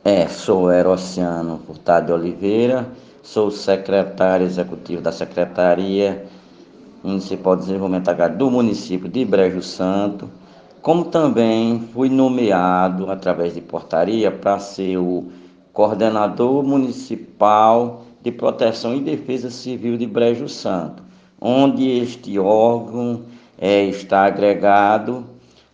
Sou Erociano Furtado de Oliveira, sou secretário executivo da Secretaria Municipal de Desenvolvimento Agrário do município de Brejo Santo, como também fui nomeado através de portaria para ser o coordenador municipal de proteção e defesa civil de Brejo Santo, onde este órgão está agregado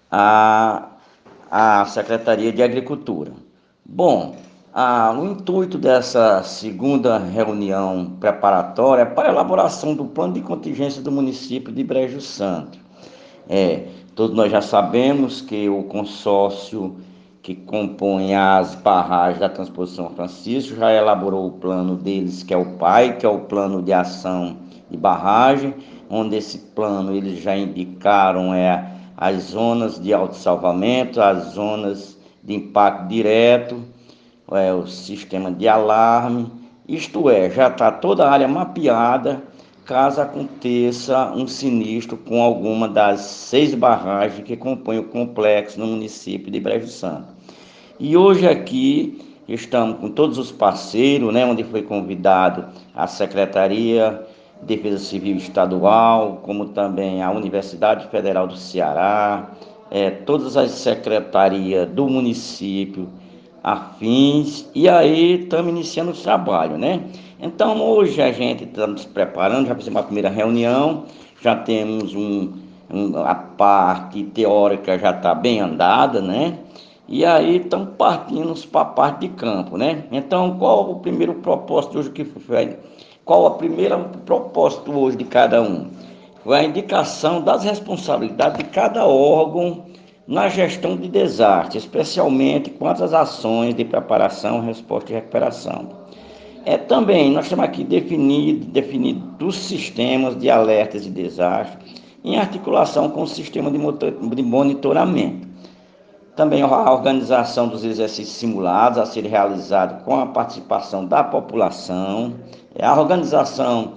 à Secretaria de Agricultura. Bom, o intuito dessa segunda reunião preparatória é para a elaboração do plano de contingência do município de Brejo Santo. Todos nós já sabemos que o consórcio que compõe as barragens da Transposição Francisco já elaborou o plano deles, que é o PAI, que é o Plano de Ação de Barragem, onde esse plano eles já indicaram as zonas de autossalvamento, as zonas de impacto direto, o sistema de alarme, isto é, já está toda a área mapeada caso aconteça um sinistro com alguma das 6 barragens que compõem o complexo no município de Brejo Santo. E hoje aqui estamos com todos os parceiros, onde foi convidado a Secretaria de Defesa Civil Estadual, como também a Universidade Federal do Ceará, todas as secretarias do município afins, e aí estamos iniciando o trabalho, Então hoje a gente está nos preparando, já fizemos a primeira reunião, já temos a parte teórica já está bem andada, E aí estamos partindo para a parte de campo, Então qual o primeiro propósito hoje que foi? Qual a primeira propósito hoje de cada um? Foi a indicação das responsabilidades de cada órgão na gestão de desastre, especialmente quanto às ações de preparação, resposta e recuperação. Também nós temos aqui definido os sistemas de alertas de desastre em articulação com o sistema de monitoramento. Também a organização dos exercícios simulados a serem realizados com a participação da população, a organização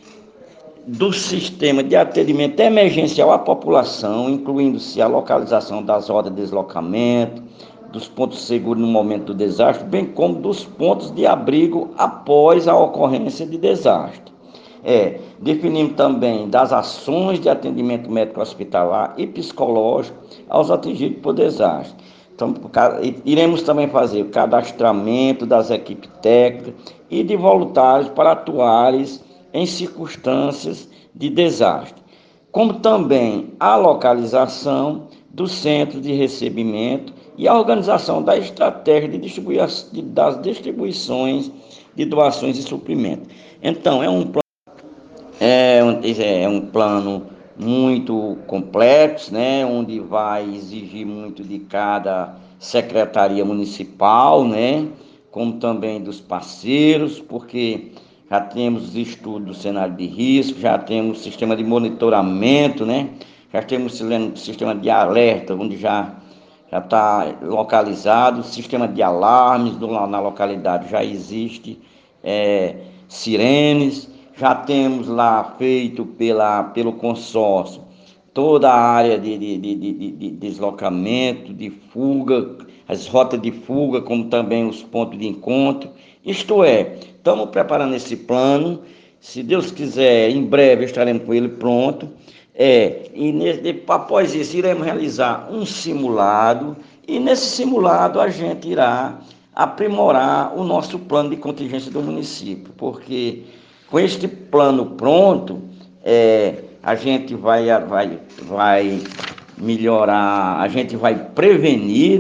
do sistema de atendimento emergencial à população, incluindo-se a localização das rotas de deslocamento, dos pontos seguros no momento do desastre, bem como dos pontos de abrigo após a ocorrência de desastre. Definimos também das ações de atendimento médico hospitalar e psicológico aos atingidos por desastre. Então, iremos também fazer o cadastramento das equipes técnicas e de voluntários para atuarem em circunstâncias de desastre, como também a localização dos centros de recebimento e a organização da estratégia das distribuições de doações e suprimentos. Então, é um plano muito complexo, onde vai exigir muito de cada secretaria municipal, como também dos parceiros, porque já temos os estudos do cenário de risco, já temos o sistema de monitoramento, já temos o sistema de alerta, onde já está localizado, o sistema de alarmes na localidade já existe, sirenes, já temos lá feito pelo consórcio toda a área de deslocamento, de fuga, as rotas de fuga, como também os pontos de encontro. Isto é, estamos preparando esse plano, se Deus quiser, em breve estaremos com ele pronto. Após isso, iremos realizar um simulado, e nesse simulado a gente irá aprimorar o nosso plano de contingência do município, porque com este plano pronto, a gente vai melhorar, a gente vai prevenir,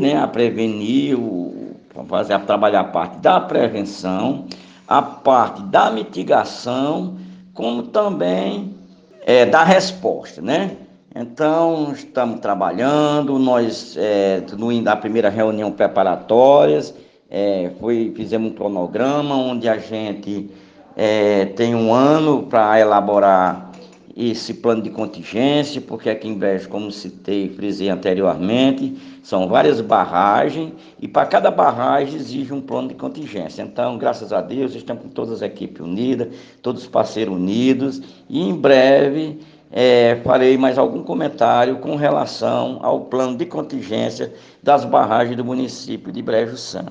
trabalhar a parte da prevenção, a parte da mitigação, como também da resposta, Então, estamos trabalhando, nós, na primeira reunião preparatória, fizemos um cronograma, onde a gente tem um ano para elaborar esse plano de contingência, porque aqui em Brejo, como citei, frisei anteriormente, são várias barragens, e para cada barragem exige um plano de contingência. Então, graças a Deus, estamos com todas as equipes unidas, todos os parceiros unidos, e em breve farei mais algum comentário com relação ao plano de contingência das barragens do município de Brejo Santo.